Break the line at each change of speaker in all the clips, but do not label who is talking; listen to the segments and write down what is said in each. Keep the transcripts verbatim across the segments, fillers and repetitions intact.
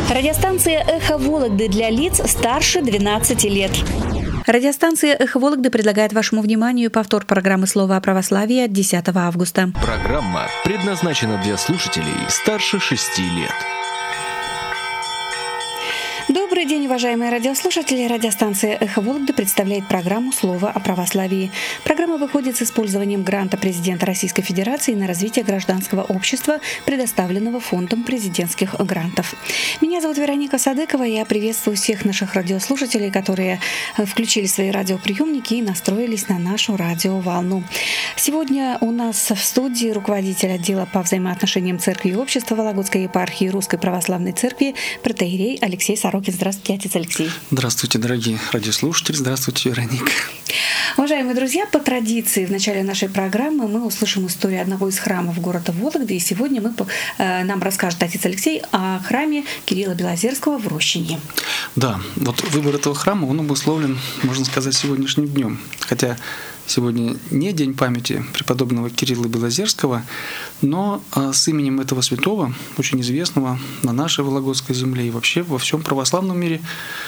Радиостанция «Эхо Вологды» для лиц старше двенадцати лет. Радиостанция «Эхо Вологды» предлагает вашему вниманию повтор программы «Слово о православии» от десятого августа.
Программа предназначена для слушателей старше шести лет.
Добрый день, уважаемые радиослушатели. Радиостанция «Эхо Вологды» представляет программу «Слово о православии». Программа выходит с использованием гранта президента Российской Федерации на развитие гражданского общества, предоставленного Фондом президентских грантов. Меня зовут Вероника Садыкова. Я приветствую всех наших радиослушателей, которые включили свои радиоприемники и настроились на нашу радиоволну. Сегодня у нас в студии руководитель отдела по взаимоотношениям церкви и общества Вологодской епархии Русской Православной Церкви протоиерей Алексей Сорокин. Здравствуйте, отец Алексей.
Здравствуйте, дорогие радиослушатели. Здравствуйте, Вероника.
Уважаемые друзья, по традиции в начале нашей программы мы услышим историю одного из храмов города Вологды. И сегодня мы, нам расскажет отец Алексей о храме Кирилла Белозерского в Рощине.
Да, вот выбор этого храма, он обусловлен, можно сказать, сегодняшним днем. Хотя сегодня не день памяти преподобного Кирилла Белозерского, но с именем этого святого, очень известного на нашей Вологодской земле и вообще во всем православном мире,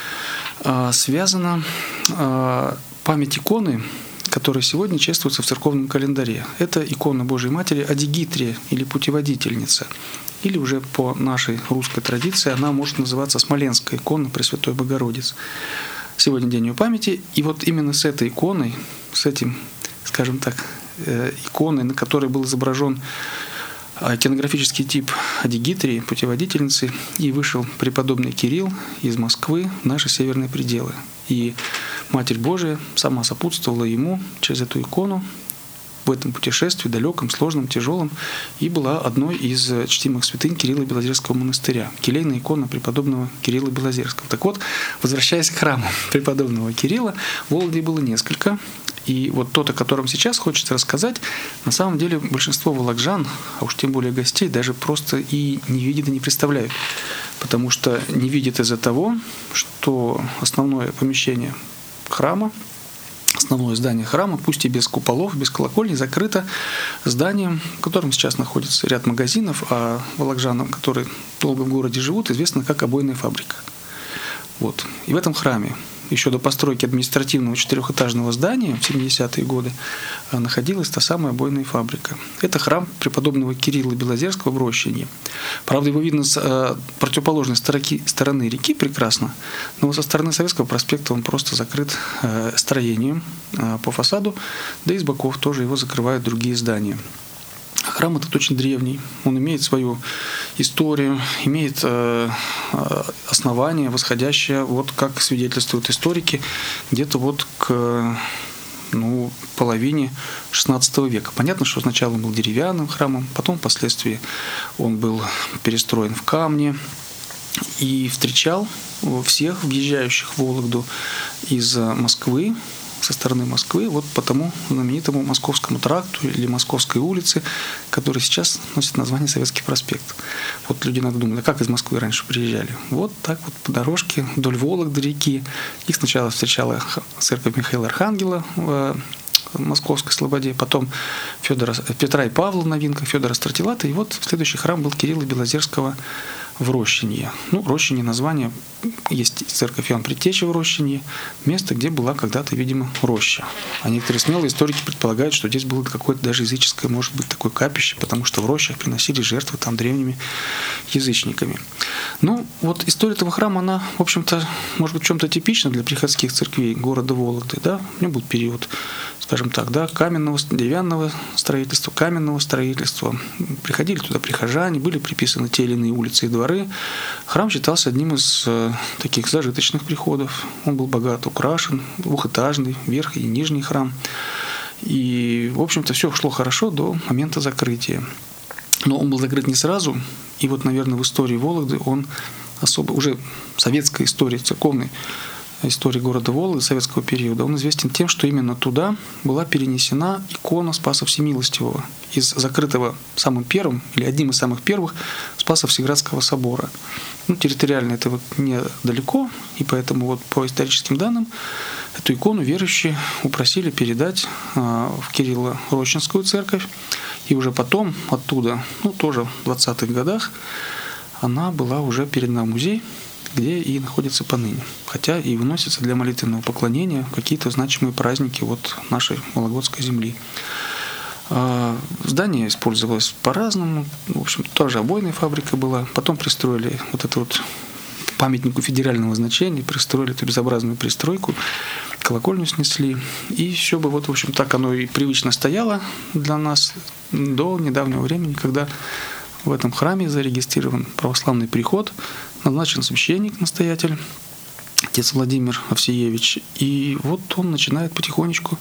связана память иконы, которая сегодня чествуется в церковном календаре. Это икона Божией Матери Адигитрия или Путеводительница. Или уже по нашей русской традиции она может называться Смоленская икона Пресвятой Богородицы. Сегодня день ее памяти, и вот именно с этой иконой, с этим, скажем так, иконой, на которой был изображен иконографический тип Адигитрии, Путеводительницы, и вышел преподобный Кирилл из Москвы в наши северные пределы. И Матерь Божия сама сопутствовала ему через эту икону в этом путешествии, далеком, сложном, тяжелом, и была одной из чтимых святынь Кирилла Белозерского монастыря, келейная икона преподобного Кирилла Белозерского. Так вот, возвращаясь к храму преподобного Кирилла, в Вологде было несколько. И вот тот, о котором сейчас хочется рассказать, на самом деле большинство вологжан, а уж тем более гостей, даже просто и не видят и не представляют. Потому что не видят из-за того, что основное помещение храма, основное здание храма, пусть и без куполов, без колокольни, закрыто зданием, в котором сейчас находится ряд магазинов, а вологжанам, которые долго в городе живут, известно как обойная фабрика. Вот. И в этом храме еще до постройки административного четырехэтажного здания в семидесятые годы находилась та самая обойная фабрика. Это храм преподобного Кирилла Белозерского в Рощине. Правда, его видно с противоположной стороны реки прекрасно, но со стороны Советского проспекта он просто закрыт строением по фасаду, да и с боков тоже его закрывают другие здания. Храм этот очень древний, он имеет свою историю, имеет э, основание, восходящее, вот как свидетельствуют историки, где-то вот к ну, половине шестнадцатого века. Понятно, что сначала он был деревянным храмом, потом впоследствии он был перестроен в камне и встречал всех въезжающих в Вологду из Москвы, со стороны Москвы, вот по тому знаменитому Московскому тракту или Московской улице, который сейчас носит название Советский проспект. Вот люди иногда думают, а как из Москвы раньше приезжали? Вот так вот по дорожке вдоль Вологды реки. Их сначала встречала церковь Михаила Архангела в Московской Слободе, потом Федора, Петра и Павла на Винках, Федора Стратилата, и вот следующий храм был Кирилла Белозерского в Рощине. Ну, Рощине название, есть церковь Иоанн Предтечи в Рощине, место, где была когда-то, видимо, роща. А некоторые смелые историки предполагают, что здесь было какое-то даже языческое, может быть, такое капище, потому что в рощах приносили жертвы там древними язычниками. Ну, вот история этого храма, она, в общем-то, может быть, в чем-то типична для приходских церквей города Вологды, да? У него был период, скажем так, да, каменного, деревянного строительства, каменного строительства. Приходили туда прихожане, были приписаны те или иные улицы и дворы. Храм считался одним из э, таких зажиточных приходов. Он был богато украшен, двухэтажный, верх и нижний храм. И, в общем-то, все шло хорошо до момента закрытия. Но он был закрыт не сразу. И вот, наверное, в истории Вологды он особо, уже советская история, церковной истории города Вологды советского периода, он известен тем, что именно туда была перенесена икона Спаса Всемилостивого из закрытого самым первым или одним из самых первых Спаса Всеградского собора. Ну, территориально это вот недалеко, и поэтому вот по историческим данным эту икону верующие упросили передать в Кирилло-Рощинскую церковь, и уже потом оттуда, ну тоже в двадцатых годах, она была уже передана в музей, где и находится поныне. Хотя и выносится для молитвенного поклонения какие-то значимые праздники вот нашей Вологодской земли. Здание использовалось по-разному. В общем, тоже обойная фабрика была. Потом пристроили вот это вот памятнику федерального значения, пристроили эту безобразную пристройку, колокольню снесли. И еще бы вот, в общем, так оно и привычно стояло для нас до недавнего времени, когда в этом храме зарегистрирован православный приход, назначен священник-настоятель, отец Владимир Овсеевич. И вот он начинает потихонечку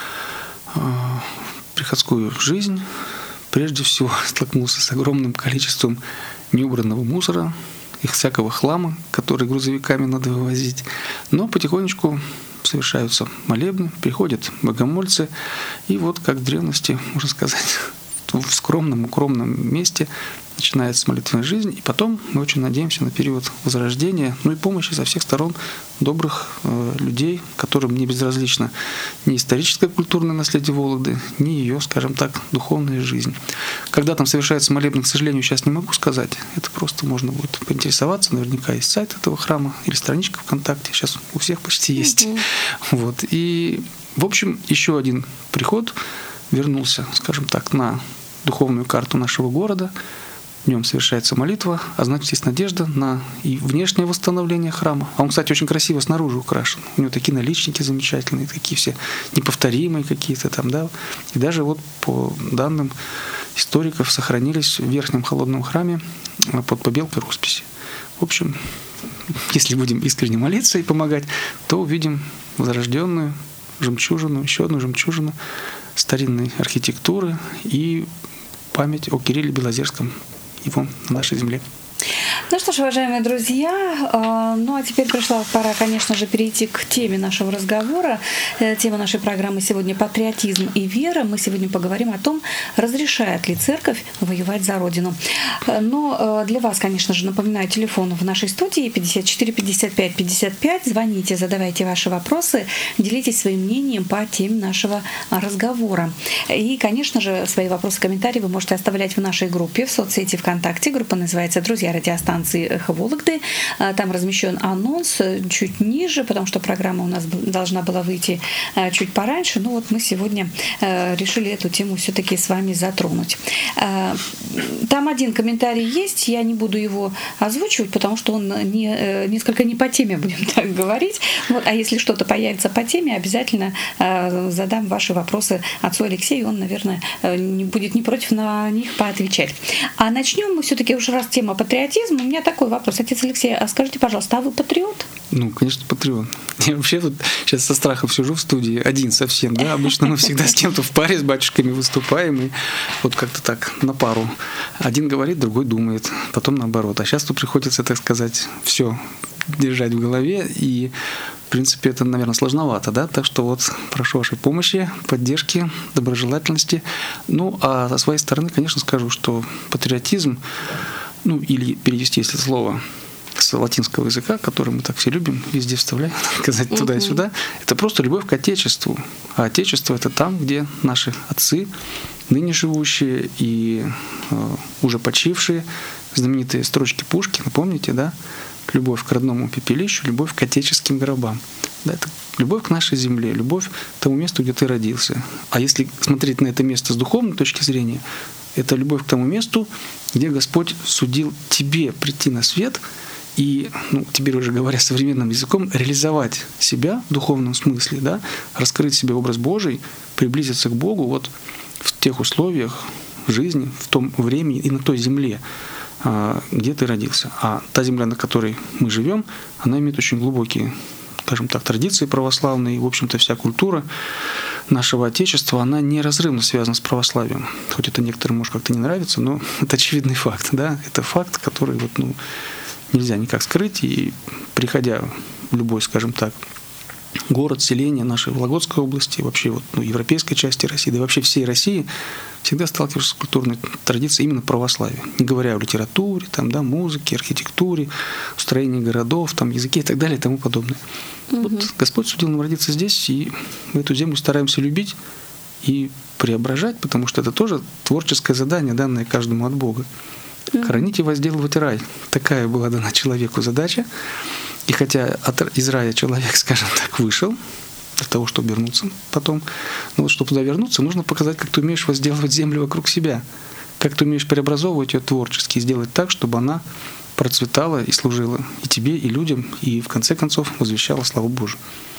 э, приходскую жизнь. Прежде всего столкнулся с огромным количеством неубранного мусора, их всякого хлама, который грузовиками надо вывозить. Но потихонечку совершаются молебны, приходят богомольцы. И вот как в древности, можно сказать, в скромном, укромном месте начинается молитвенная жизнь, и потом мы очень надеемся на период возрождения, ну и помощи со всех сторон добрых э, людей, которым не безразлично ни историческое культурное наследие Вологды, ни ее, скажем так, духовная жизнь. Когда там совершается молебен, к сожалению, сейчас не могу сказать, это просто можно будет поинтересоваться, наверняка есть сайт этого храма или страничка ВКонтакте, сейчас у всех почти есть. Mm-hmm. Вот. И, в общем, еще один приход вернулся, скажем так, на духовную карту нашего города. В нем совершается молитва, а значит, есть надежда на и внешнее восстановление храма. А он, кстати, очень красиво снаружи украшен. У него такие наличники замечательные, такие все неповторимые какие-то там, да. И даже вот по данным историков сохранились в верхнем холодном храме под побелкой росписи. В общем, если будем искренне молиться и помогать, то увидим возрожденную жемчужину, еще одну жемчужину старинной архитектуры и память о Кирилле Белозерском, его на нашей земле.
Ну что ж, уважаемые друзья, ну а теперь пришла пора, конечно же, перейти к теме нашего разговора. Тема нашей программы сегодня — патриотизм и вера. Мы сегодня поговорим о том, разрешает ли церковь воевать за Родину. Но для вас, конечно же, напоминаю, телефон в нашей студии пятьдесят четыре пятьдесят пять пятьдесят пять. Звоните, задавайте ваши вопросы, делитесь своим мнением по теме нашего разговора. И, конечно же, свои вопросы, комментарии вы можете оставлять в нашей группе в соцсети ВКонтакте. Группа называется «Друзья радиостанции «Эхо Вологды». Там размещен анонс чуть ниже, потому что программа у нас должна была выйти чуть пораньше. Но вот мы сегодня решили эту тему все-таки с вами затронуть. Там один комментарий есть, я не буду его озвучивать, потому что он не, несколько не по теме, будем так говорить. Вот, а если что-то появится по теме, обязательно задам ваши вопросы отцу Алексею, он, наверное, не будет не против на них поотвечать. А начнем мы все-таки уже раз тема патриотизма. У меня такой вопрос. Отец Алексей, а скажите, пожалуйста, а вы патриот?
Ну, конечно, патриот. Я вообще тут сейчас со страхом сижу в студии, один совсем, да? Обычно мы всегда с кем-то в паре, с батюшками выступаем, и вот как-то так на пару. Один говорит, другой думает, потом наоборот. А сейчас тут приходится, так сказать, все держать в голове, и в принципе это, наверное, сложновато, да? Так что вот прошу вашей помощи, поддержки, доброжелательности. Ну, а со своей стороны, конечно, скажу, что патриотизм, ну, или перевести, если слово с латинского языка, который мы так все любим, везде вставляем, сказать туда и сюда, это просто любовь к Отечеству. А Отечество — это там, где наши отцы, ныне живущие и э, уже почившие, знаменитые строчки Пушкина, помните, да? Любовь к родному пепелищу, любовь к отеческим гробам. Да, это любовь к нашей земле, любовь к тому месту, где ты родился. А если смотреть на это место с духовной точки зрения, это любовь к тому месту, где Господь судил тебе прийти на свет и, ну, теперь уже говоря современным языком, реализовать себя в духовном смысле, да, раскрыть себе образ Божий, приблизиться к Богу вот в тех условиях жизни, в том времени и на той земле, где ты родился. А та земля, на которой мы живем, она имеет очень глубокие, скажем так, традиции православные, и, в общем-то, вся культура нашего Отечества, она неразрывно связана с православием. Хоть это некоторым может как-то не нравится, но это очевидный факт, да, это факт, который вот, ну, нельзя никак скрыть, и приходя в любой, скажем так, город, селение нашей Вологодской области, вообще вот, ну, европейской части России, да и вообще всей России, всегда сталкиваешься с культурной традицией именно православия. Не говоря о литературе, там, да, музыке, архитектуре, строении городов, там, языке и так далее и тому подобное. Mm-hmm. Вот Господь судил нам родиться здесь, и мы эту землю стараемся любить и преображать, потому что это тоже творческое задание, данное каждому от Бога. Хоронить и возделывать рай. Такая была дана человеку задача. И хотя от, из рая человек, скажем так, вышел, для того, чтобы вернуться потом, но вот чтобы туда вернуться, нужно показать, как ты умеешь возделывать землю вокруг себя, как ты умеешь преобразовывать ее творчески и сделать так, чтобы она процветала и служила и тебе, и людям, и в конце концов возвещала славу Божию.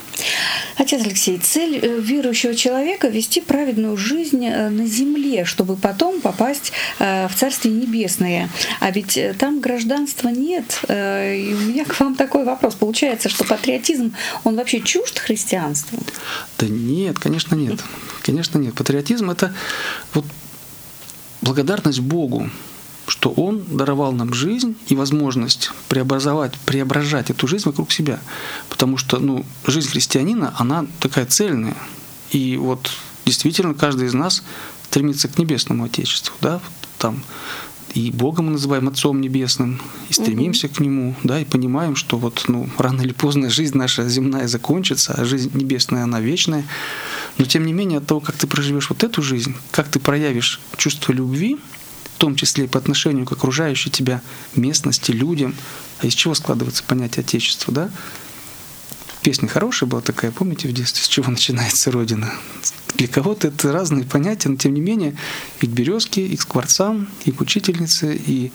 Отец Алексей, цель верующего человека — вести праведную жизнь на земле, чтобы потом попасть в Царствие Небесное. А ведь там гражданства нет. И у меня к вам такой вопрос. Получается, что патриотизм, он вообще чужд христианству?
Да нет, конечно нет. Конечно нет. Патриотизм — это вот благодарность Богу, что Он даровал нам жизнь и возможность преобразовать, преображать эту жизнь вокруг себя. Потому что ну, жизнь христианина, она такая цельная. И вот действительно каждый из нас стремится к небесному Отечеству. Да? Там и Бога мы называем Отцом Небесным, и стремимся угу. к Нему, да, и понимаем, что вот, ну, рано или поздно жизнь наша земная закончится, а жизнь небесная, она вечная. Но тем не менее, от того, как ты проживешь вот эту жизнь, как ты проявишь чувство любви, в том числе и по отношению к окружающей тебя местности, людям. А из чего складывается понятие Отечества, да? Песня хорошая была такая, помните в детстве, с чего начинается Родина? Для кого-то это разные понятия, но тем не менее и к березке, и к скворцам, и к учительнице, и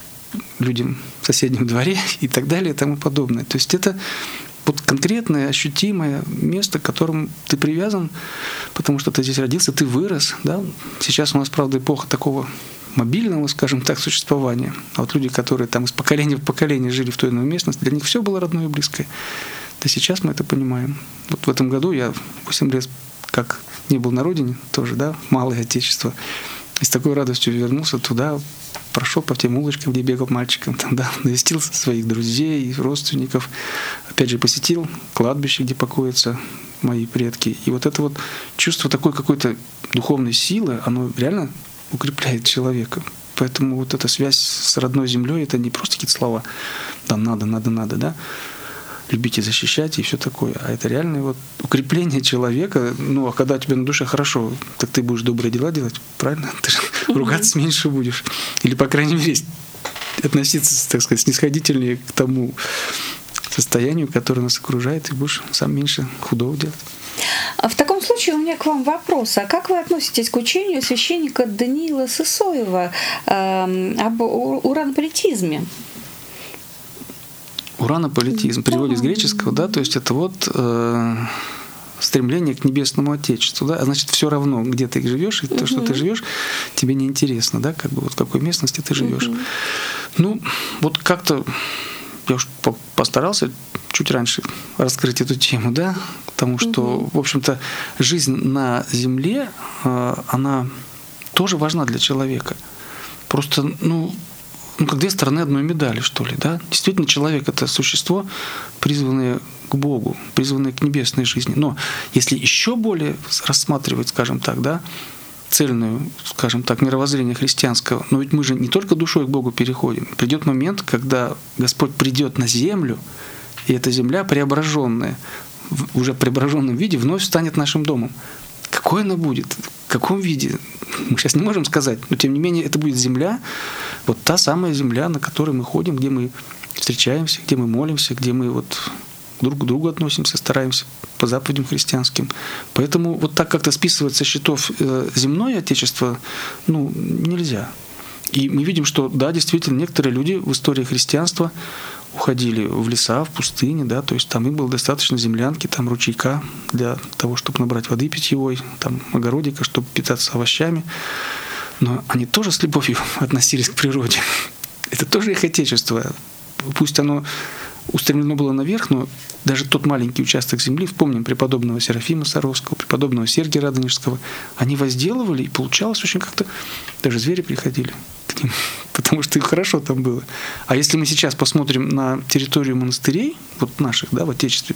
людям в соседнем дворе, и так далее, и тому подобное. То есть это вот конкретное, ощутимое место, к которому ты привязан, потому что ты здесь родился, ты вырос, да? Сейчас у нас, правда, эпоха такого мобильного, скажем так, существования. А вот люди, которые там из поколения в поколение жили в той или иной местности, для них все было родное и близкое. Да сейчас мы это понимаем. Вот в этом году я восемь лет как не был на родине, тоже, да, малое Отечество, и с такой радостью вернулся туда, прошел по тем улочкам, где бегал мальчиком, там, да, навестил своих друзей, родственников, опять же посетил кладбище, где покоятся мои предки. И вот это вот чувство такой какой-то духовной силы, оно реально укрепляет человека. Поэтому вот эта связь с родной землей — это не просто какие-то слова, да, надо, надо, надо, да, любить и защищать и все такое, а это реальное вот укрепление человека. Ну, а когда тебе на душе хорошо, так ты будешь добрые дела делать, правильно? Ты же ругаться меньше будешь. Или, по крайней мере, относиться, так сказать, снисходительнее к тому состоянию, которое нас окружает, и будешь сам меньше худого делать.
В таком случае у меня к вам вопрос. А как вы относитесь к учению священника Даниила Сысоева э, об уранополитизме?
Уранополитизм, в переводе с греческого, да, то есть это вот э, стремление к небесному Отечеству, да, а значит, все равно, где ты живешь, и то, что ты живешь, тебе не интересно, да, как бы вот в какой местности ты живешь. Ну, вот как-то я уж постарался чуть раньше раскрыть эту тему, да, потому что, угу. в общем-то, жизнь на земле, она тоже важна для человека. Просто, ну, ну, как две стороны одной медали, что ли, да. Действительно, человек — это существо, призванное к Богу, призванное к небесной жизни. Но если еще более рассматривать, скажем так, да, цельную, скажем так, мировоззрение христианского, но ведь мы же не только душой к Богу переходим. Придет момент, когда Господь придет на землю, и эта земля, преображенная, в уже преображенном виде, вновь станет нашим домом. Какой она будет? В каком виде? Мы сейчас не можем сказать, но тем не менее это будет земля, вот та самая земля, на которой мы ходим, где мы встречаемся, где мы молимся, где мы вот друг к другу относимся, стараемся по заповедям христианским. Поэтому вот так как-то списывать со счетов земное Отечество, ну, нельзя. И мы видим, что, да, действительно, некоторые люди в истории христианства уходили в леса, в пустыни, да, то есть там им было достаточно землянки, там ручейка для того, чтобы набрать воды питьевой, там огородика, чтобы питаться овощами. Но они тоже с любовью относились к природе. Это тоже их Отечество. Пусть оно устремлено было наверх, но даже тот маленький участок земли, вспомним преподобного Серафима Саровского, преподобного Сергия Радонежского, они возделывали, и получалось очень как-то, даже звери приходили к ним, потому что их хорошо там было. А если мы сейчас посмотрим на территорию монастырей, вот наших, да, в Отечестве,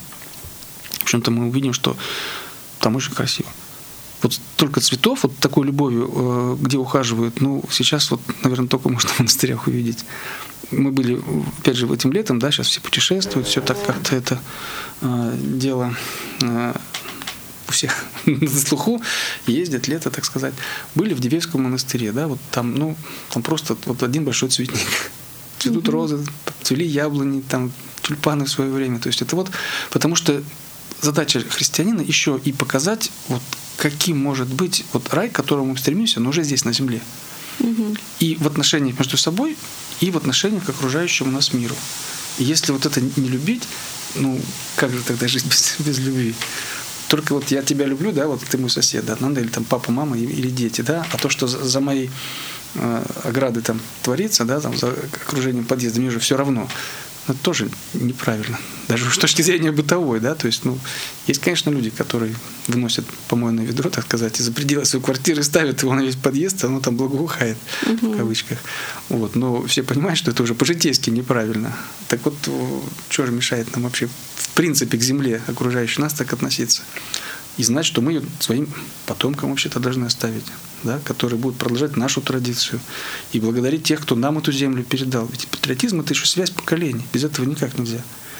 в общем-то мы увидим, что там очень красиво. Вот столько цветов, вот такой любовью, где ухаживают, ну, сейчас вот, наверное, только можно в монастырях увидеть. Мы были, опять же, этим летом, да, сейчас все путешествуют, все так как-то это э, дело э, у всех на слуху, ездят лето, так сказать. Были в Дивеевском монастыре, да, вот там, ну, там просто вот один большой цветник. Цветут mm-hmm. розы, цвели яблони, там тюльпаны в свое время. То есть это вот, потому что задача христианина еще и показать, вот каким может быть вот рай, к которому мы стремимся, но уже здесь, на земле. Mm-hmm. И в отношениях между собой, и в отношениях к окружающему нас миру. И если вот это не любить, ну, как же тогда жить без, без любви? Только вот я тебя люблю, да, вот ты мой сосед, да, надо, или там папа, мама, или дети, да, а то, что за, за моей э, ограды там творится, да, там за окружением подъезда, мне же все равно. Это тоже неправильно. Даже с точки зрения бытовой, да, то есть, ну, есть, конечно, люди, которые выносят помойное ведро, так сказать, и за пределы своей квартиры ставят его на весь подъезд, а оно там благоухает, угу. в кавычках. Вот. Но все понимают, что это уже по-житейски неправильно. Так вот, что же мешает нам вообще, в принципе, к земле, окружающей нас, так относиться? И знать, что мы ее своим потомкам вообще-то должны оставить, да, которые будут продолжать нашу традицию и благодарить тех, кто нам эту землю передал. Ведь патриотизм — это еще связь поколений. Без этого никак нельзя.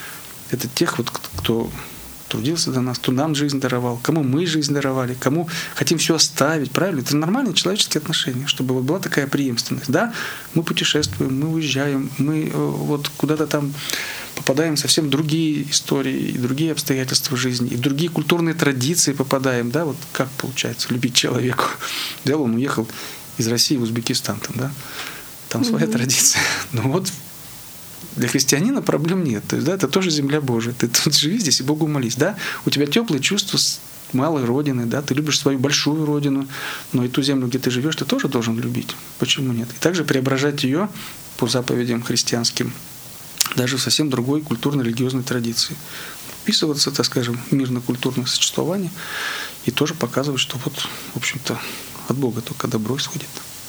Это тех, вот, кто трудился до нас, кто нам жизнь даровал, кому мы жизнь даровали, кому хотим все оставить. Правильно? Это нормальные человеческие отношения, чтобы вот была такая преемственность. Да, мы путешествуем, мы уезжаем, мы вот куда-то там попадаем в совсем другие истории и другие обстоятельства жизни, и в другие культурные традиции попадаем, да, вот как получается любить человека. Взял, он уехал из России в Узбекистан, там, да, там своя mm-hmm. традиция. Но вот для христианина проблем нет. То есть, да, это тоже земля Божия. Ты тут живи здесь и Богу молись, да. У тебя теплые чувства с малой родины, да, ты любишь свою большую родину, но и ту землю, где ты живешь, ты тоже должен любить. Почему нет? И также преображать ее по заповедям христианским, даже в совсем другой культурно-религиозной традиции. Вписываться, так скажем, в мирно-культурное существование и тоже показывать, что вот, в общем-то, от Бога только добро исходит.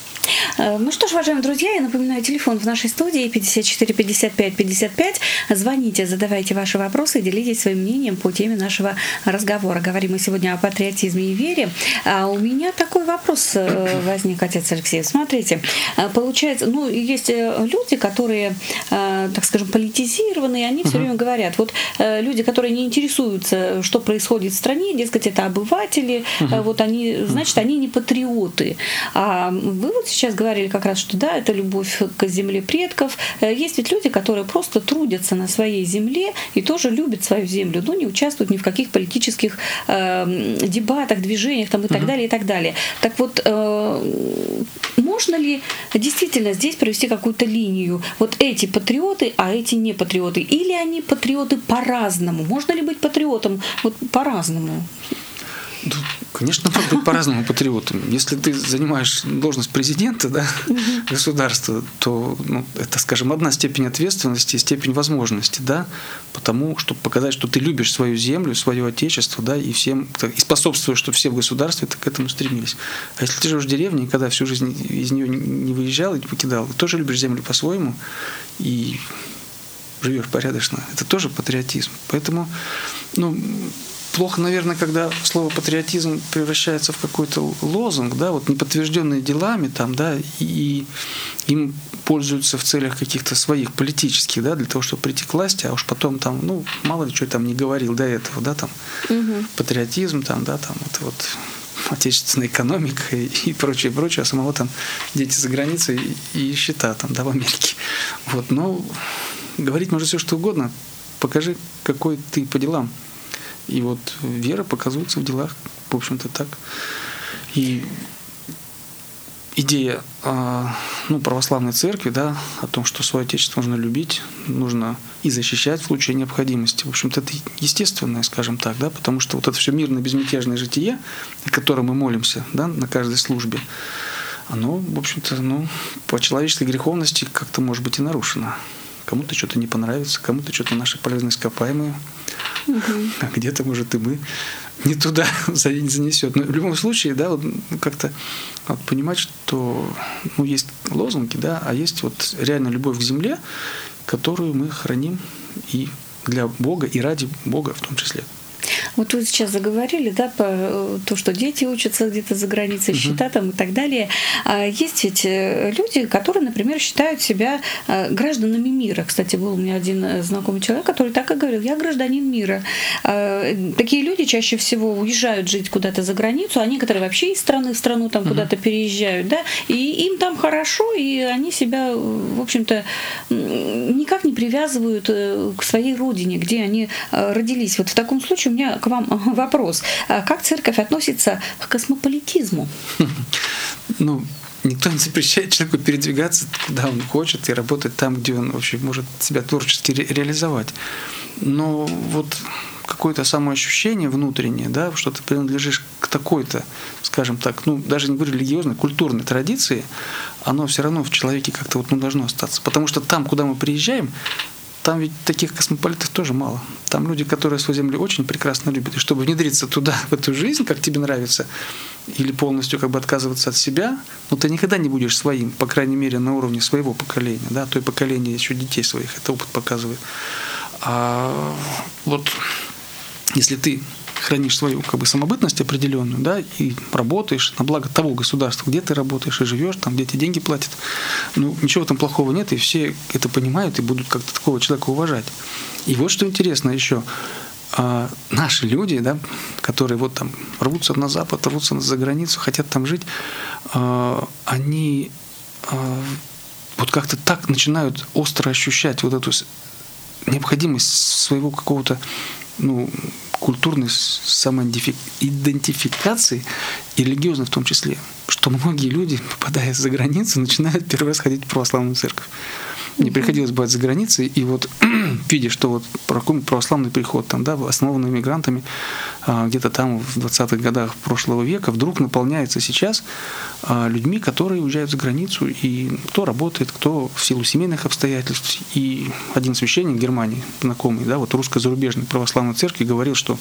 Ну что ж, уважаемые друзья, я напоминаю, телефон в нашей студии пятьдесят четыре пятьдесят пять пятьдесят пять. Звоните, задавайте ваши вопросы, делитесь своим мнением по теме нашего разговора. Говорим мы сегодня о патриотизме и вере. А у меня такой вопрос возник, отец Алексей. Смотрите, получается, ну, есть люди, которые, так скажем, политизированные, они все время говорят, вот люди, которые не интересуются, что происходит в стране, дескать, это обыватели, вот они, значит, они не патриоты. А вы вот сейчас говорили как раз, что да, это любовь к земле предков. Есть ведь люди, которые просто трудятся на своей земле и тоже любят свою землю, но не участвуют ни в каких политических э, дебатах, движениях там, и так uh-huh. далее, и так далее. Так вот, э, можно ли действительно здесь провести какую-то линию? Вот эти патриоты, а эти не патриоты? Или они патриоты по-разному? Можно ли быть патриотом вот по-разному?
Конечно, может быть по-разному патриотом. Если ты занимаешь должность президента, да, uh-huh. государства, то ну, это, скажем, одна степень ответственности, степень возможности, да, потому, чтобы показать, что ты любишь свою землю, свое отечество, да, и всем, и способствуешь, чтобы все в государстве к этому стремились. А если ты живешь в деревне, и когда всю жизнь из нее не выезжал и не покидал, ты тоже любишь землю по-своему и живешь порядочно, это тоже патриотизм. Поэтому, ну, плохо, наверное, когда слово патриотизм превращается в какой-то лозунг, да, вот не подтвержденный делами, там, да, и им пользуются в целях каких-то своих политических, да, для того, чтобы прийти к власти, а уж потом там, ну, мало ли что там не говорил до этого, да, там, угу. патриотизм, там, да, там, это вот отечественная экономика и, и прочее, прочее, а самого там дети за границей и, и счета там, да, в Америке. Вот, но говорить можно все, что угодно. Покажи, какой ты по делам. И вот вера показывается в делах, в общем-то, так. И идея ну, православной церкви, да, о том, что свое отечество нужно любить, нужно и защищать в случае необходимости. В общем-то, это естественное, скажем так, да, потому что вот это все мирное, безмятежное житие, о котором мы молимся, да, на каждой службе, оно, в общем-то, ну, по человеческой греховности как-то может быть и нарушено. Кому-то что-то не понравится, кому-то что-то наши полезные ископаемые, угу. а где-то, может, и мы не туда занесет. Но в любом случае, да, вот как-то вот понимать, что ну, есть лозунги, да, а есть вот реально любовь к земле, которую мы храним и для Бога, и ради Бога в том числе.
Вот вы сейчас заговорили, да, по то, что дети учатся где-то за границей, счета там и так далее. Есть ведь люди, которые, например, считают себя гражданами мира. Кстати, был у меня один знакомый человек, который так и говорил: я гражданин мира. Такие люди чаще всего уезжают жить куда-то за границу, а некоторые вообще из страны в страну там uh-huh. куда-то переезжают, да, и им там хорошо, и они себя, в общем-то, никак не привязывают к своей родине, где они родились. Вот в таком случае у меня к вам вопрос. Как церковь относится к космополитизму?
Ну, никто не запрещает человеку передвигаться, куда он хочет, и работать там, где он вообще может себя творчески ре- реализовать. Но вот какое-то самоощущение внутреннее, да, что ты принадлежишь к такой-то, скажем так, ну, даже не говорю религиозной, культурной традиции, оно все равно в человеке как-то вот, ну, должно остаться. Потому что там, куда мы приезжаем, там ведь таких космополитов тоже мало. Там люди, которые свою землю очень прекрасно любят. И чтобы внедриться туда, в эту жизнь, как тебе нравится, или полностью как бы отказываться от себя, ну ты никогда не будешь своим, по крайней мере, на уровне своего поколения, да, то и поколение еще детей своих, это опыт показывает. А вот если ты хранишь свою как бы самобытность определенную, да, и работаешь на благо того государства, где ты работаешь и живешь, там, где тебе деньги платят, ну, ничего там плохого нет, и все это понимают и будут как-то такого человека уважать. И вот что интересно еще. А наши люди, да, которые вот там рвутся на Запад, рвутся за границу, хотят там жить, а, они а, вот как-то так начинают остро ощущать вот эту необходимость своего какого-то, ну, культурной самоидентификации и религиозной в том числе, что многие люди, попадая за границу, начинают первый раз ходить в православную церковь. Мне приходилось бывать за границей, и вот видя, что вот православный приход, там, да, основанный мигрантами, где-то там в двадцатых годах прошлого века, вдруг наполняется сейчас людьми, которые уезжают за границу, и кто работает, кто в силу семейных обстоятельств. И один священник в Германии, знакомый, да, вот русско-зарубежной православной церкви, говорил, что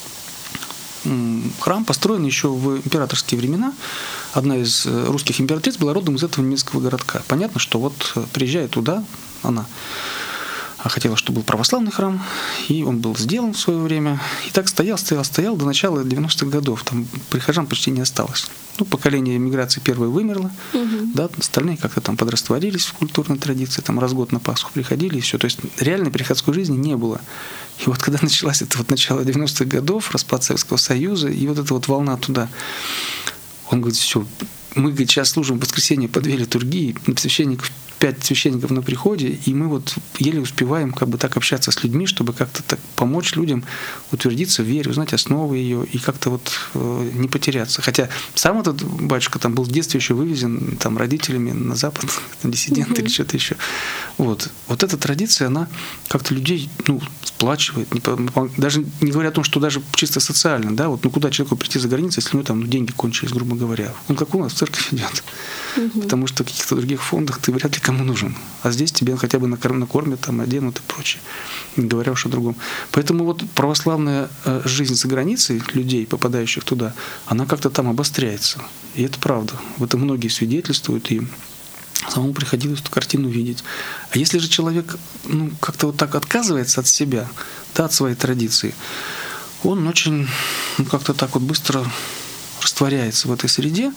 храм построен еще в императорские времена. Одна из русских императриц была родом из этого немецкого городка. Понятно, что вот приезжая туда, она хотела, чтобы был православный храм, и он был сделан в свое время. И так стоял, стоял, стоял до начала девяностых годов. Там прихожан почти не осталось. Ну, поколение миграции первое вымерло, угу. да, остальные как-то там подрастворились в культурной традиции, там раз в год на Пасху приходили, и все. То есть реальной приходской жизни не было. И вот когда началась это вот начало девяностых годов, распад Советского Союза, и вот эта вот волна туда, он говорит: все, мы, говорит, сейчас служим в воскресенье по две литургии, священников, пять священников на приходе, и мы вот еле успеваем как бы так общаться с людьми, чтобы как-то так помочь людям утвердиться в вере, узнать основы ее и как-то вот э, не потеряться. Хотя сам этот батюшка там был в детстве еще вывезен там родителями на Запад, диссидент mm-hmm. или что-то еще. Вот. Вот эта традиция, она как-то людей, ну, сплачивает, не, даже не говоря о том, что даже чисто социально, да, вот, ну куда человеку прийти за границу, если у него там ну, деньги кончились, грубо говоря. Он как у нас в церковь идет. Mm-hmm. Потому что в каких-то других фондах ты вряд ли кому нужен. А здесь тебе хотя бы накормят, там, оденут и прочее. Не говоря уж о другом. Поэтому вот православная жизнь за границей людей, попадающих туда, она как-то там обостряется. И это правда. В этом многие свидетельствуют, и самому приходилось эту картину видеть. А если же человек ну, как-то вот так отказывается от себя, да, от своей традиции, он очень ну, как-то так вот быстро растворяется в этой среде,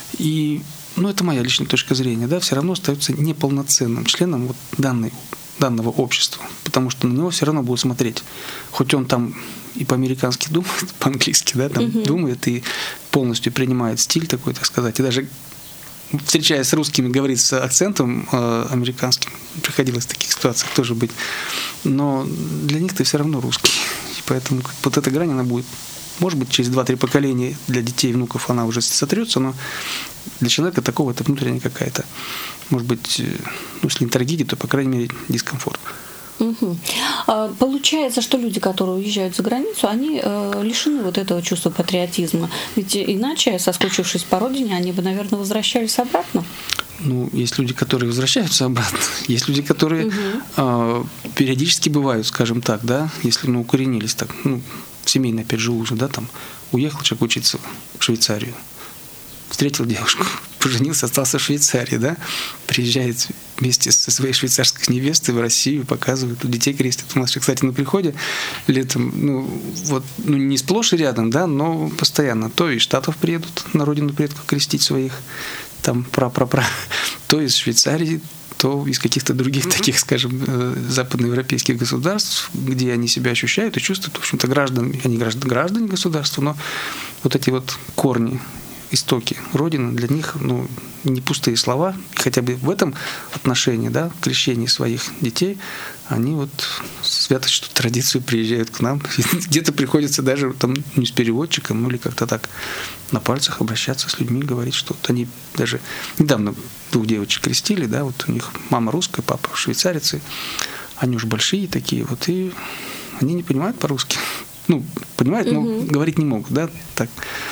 и ну, это моя личная точка зрения, да, все равно остается неполноценным членом вот данной, данного общества, потому что на него все равно будут смотреть. Хоть он там и по-американски думает, по-английски, да, там uh-huh. думает и полностью принимает стиль такой, так сказать, и даже встречаясь с русскими, говорит с акцентом э, американским, приходилось в таких ситуациях тоже быть, но для них ты все равно русский, и поэтому вот эта грань, она будет, может быть, через два-три поколения для детей и внуков она уже сотрется, но для человека такого это внутренняя какая-то, может быть, ну, если не трагедия, то, по крайней мере, дискомфорт.
Угу. Получается, что люди, которые уезжают за границу, они лишены вот этого чувства патриотизма. Ведь иначе, соскучившись по родине, они бы, наверное, возвращались обратно.
Ну, есть люди, которые возвращаются обратно. Есть люди, которые угу. э, периодически бывают, скажем так, да, если ну, укоренились так, ну, семейно, опять же, уже, да, там, уехал человек учиться в Швейцарию. встретил девушку, поженился, остался в Швейцарии, да, приезжает вместе со своей швейцарской невестой в Россию, показывает, у детей крестят. У нас, кстати, на приходе летом, ну, вот, ну, не сплошь и рядом, да, но постоянно. То из Штатов приедут на родину предков крестить своих, там, пра-пра-пра, то из Швейцарии, то из каких-то других mm-hmm. таких, скажем, западноевропейских государств, где они себя ощущают и чувствуют, в общем-то, граждан, они граждане, граждане государства, но вот эти вот корни, истоки Родины для них, ну, не пустые слова, хотя бы в этом отношении, да, крещение своих детей, они вот святочную традицию приезжают к нам, где-то приходится даже там не с переводчиком, ну или как-то так на пальцах обращаться с людьми, говорить, что вот они даже недавно двух девочек крестили, да, вот у них мама русская, папа швейцарец, и они уж большие такие, вот, и они не понимают по-русски, ну, понимают, но угу. говорить не могут, да, так.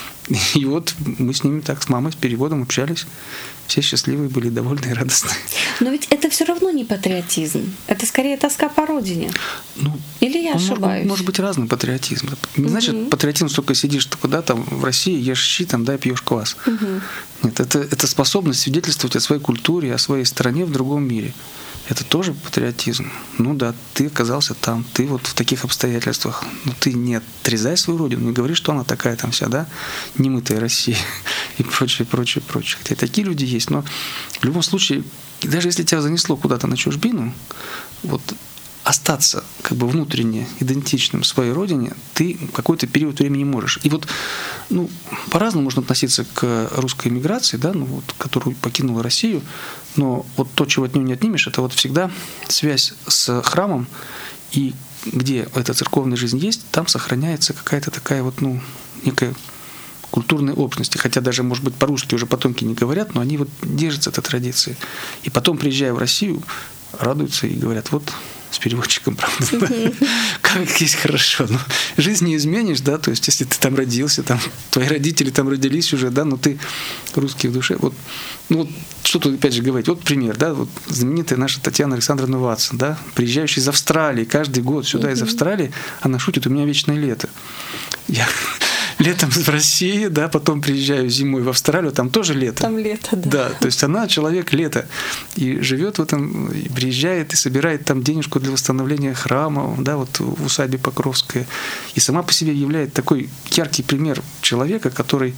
И вот мы с ними так, с мамой, с переводом общались. Все счастливые были, довольны и радостны.
Но ведь это все равно не патриотизм. Это скорее тоска по родине.
Ну,
или я ошибаюсь?
Может, может быть разный патриотизм. Не значит, угу. патриотизм только сидишь только да, там в России, ешь щи, там, да, пьешь квас. Угу. Нет, это, это способность свидетельствовать о своей культуре, о своей стране в другом мире. Это тоже патриотизм. Ну да, ты оказался там, ты вот в таких обстоятельствах. Но ты не отрезай свою родину, не говори, что она такая там вся, да, немытая Россия и прочее, прочее, прочее. Хотя такие люди есть, но в любом случае, даже если тебя занесло куда-то на чужбину, вот остаться как бы внутренне идентичным своей родине ты какой-то период времени можешь. И вот, ну, по-разному можно относиться к русской эмиграции, да, ну, вот, которую покинула Россию, но вот то, чего от нее не отнимешь, это вот всегда связь с храмом, и где эта церковная жизнь есть, там сохраняется какая-то такая вот, ну, некая культурной общности, хотя даже, может быть, по-русски уже потомки не говорят, но они вот держатся этой традиции. И потом, приезжая в Россию, радуются и говорят, вот с переводчиком, правда, mm-hmm. как есть хорошо. Но жизнь не изменишь, да, то есть если ты там родился, там твои родители там родились уже, да, но ты русский в душе. Вот, ну вот что тут опять же говорить, вот пример, да, вот знаменитая наша Татьяна Александровна Ватсон, да, приезжающая из Австралии, каждый год сюда mm-hmm. из Австралии, она шутит, у меня вечное лето. Я летом в России, да, потом приезжаю зимой в Австралию, там тоже лето.
Там лето, да.
Да, то есть она человек лета и живет в этом, и приезжает и собирает там денежку для восстановления храма, да, вот в усадьбе Покровская. И сама по себе является такой яркий пример человека, который